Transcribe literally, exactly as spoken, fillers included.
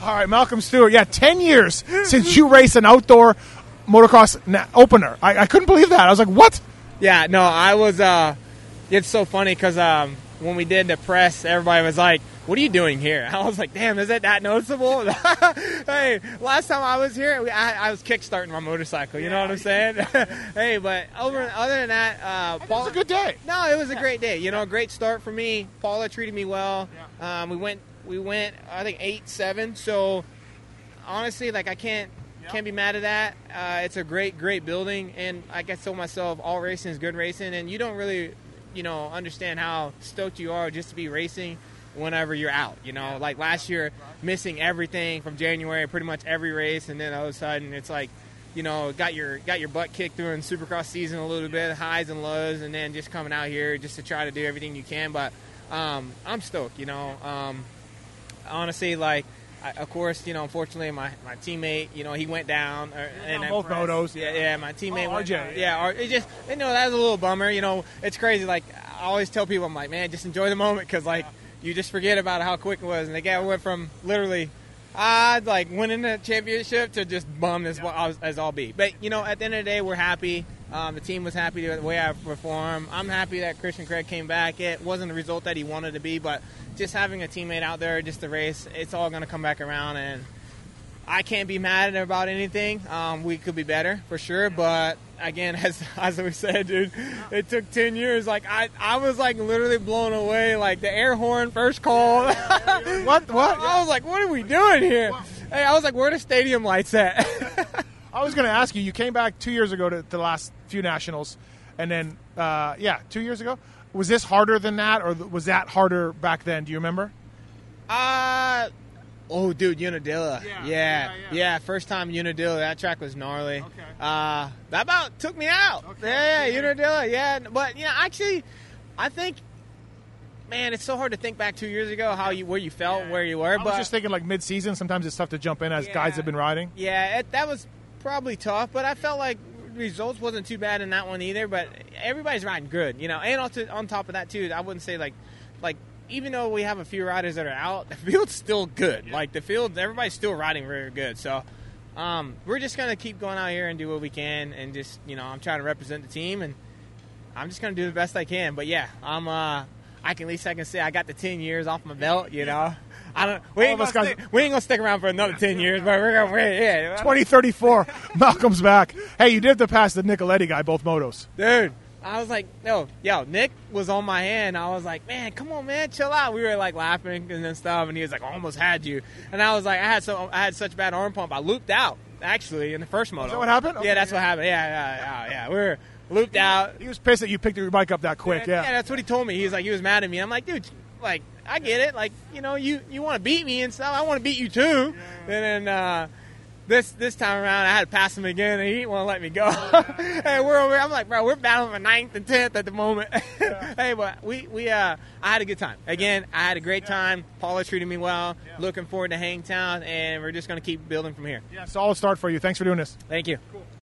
All right, Malcolm Stewart. Yeah, ten years since you raced an outdoor motocross na- opener. I, I couldn't believe that. I was like, what? Yeah, no, I was. Uh, it's so funny because um, when we did the press, everybody was like, "What are you doing here?" I was like, "Damn, is it that noticeable?" Hey, last time I was here, I, I was kickstarting my motorcycle. You yeah. know what I'm saying? Hey, but over other than that, uh, Paula, it was a good day. No, it was a great day. You know, a great start for me. Paula treated me well. Yeah. Um, we went, we went, I think eight seven. So honestly, like I can't. Can't be mad at that. Uh, it's a great, great building, and like I told myself, all racing is good racing, and you don't really, you know, understand how stoked you are just to be racing whenever you're out. You know, like last year, missing everything from January, pretty much every race, and then all of a sudden it's like, you know, got your got your butt kicked during Supercross season a little bit, highs and lows, and then just coming out here just to try to do everything you can. But um, I'm stoked. You know, um, honestly, like. I, of course, you know, unfortunately, my, my teammate, you know, he went down. Or, and both motos. Yeah, yeah, my teammate oh, went R J, down. Yeah, or, it just, you know, that was a little bummer. You know, it's crazy. Like, I always tell people, I'm like, man, just enjoy the moment because, like, you just forget about how quick it was. And the guy went from literally, uh, like, winning the championship to just bummed as, well, as all be. But, you know, at the end of the day, we're happy. Um, the team was happy with the way I performed. I'm happy that Christian Craig came back. It wasn't the result that he wanted to be, but just having a teammate out there just to race, it's all going to come back around, and I can't be mad about anything. Um, we could be better, for sure, but again, as as we said, dude, it took ten years. Like, I, I was, like, literally blown away. Like, the air horn first call. what? What? I was like, what are we doing here? Hey, I was like, where are the stadium lights at? I was going to ask you, you came back two years ago to, to the last few nationals, and then, uh, yeah, two years ago. Was this harder than that, or was that harder back then? Do you remember? Uh, oh, dude, Unadilla. Yeah, Yeah, yeah, yeah. yeah. First time Unadilla. That track was gnarly. Okay. Uh, that about took me out. Okay. Yeah, yeah, Unadilla, yeah. But, you know, actually, I think, man, it's so hard to think back two years ago how you where you felt, Yeah. where you were. I but was just thinking, like, mid-season, sometimes it's tough to jump in as Yeah. guys have been riding. Yeah, it, that was probably tough, but I felt like results wasn't too bad in that one either. But everybody's riding good, you know. And also, on top of that too, I wouldn't say like, like even though we have a few riders that are out, the field's still good. Yeah. Like the field, everybody's still riding very good. So um, we're just gonna keep going out here and do what we can, and just you know, I'm trying to represent the team, and I'm just gonna do the best I can. But yeah, I'm. Uh, I can at least I can say I got the ten years off my belt, you know. I don't. We ain't, gonna stick, we ain't gonna stick around for another ten years, but we're gonna. We're, yeah. twenty thirty-four, Malcolm's back. Hey, you did have to pass the Nicoletti guy, both motos. Dude, I was like, yo, yo, Nick was on my hand. I was like, man, come on, man, chill out. We were like laughing and then stuff, and he was like, I almost had you. And I was like, I had so I had such bad arm pump, I looped out actually in the first moto. Is that what happened? Okay, yeah, that's yeah. what happened. Yeah, yeah, yeah, yeah. We were looped out. He was pissed that you picked your bike up that quick. Yeah, yeah, that's what he told me. He was like, he was mad at me. I'm like, dude, like, I get it. Like, you know, you, you want to beat me and stuff. I want to beat you too. Yeah. And then uh, this this time around, I had to pass him again, and he didn't want to let me go. Yeah. Hey, we're over. I'm like, bro, we're battling for ninth and tenth at the moment. Yeah. Hey, but we we uh, I had a good time. Again, I had a great yeah. time. Paula treated me well. Yeah. Looking forward to Hangtown, and we're just gonna keep building from here. Yeah, solid start for you. Thanks for doing this. Thank you. Cool.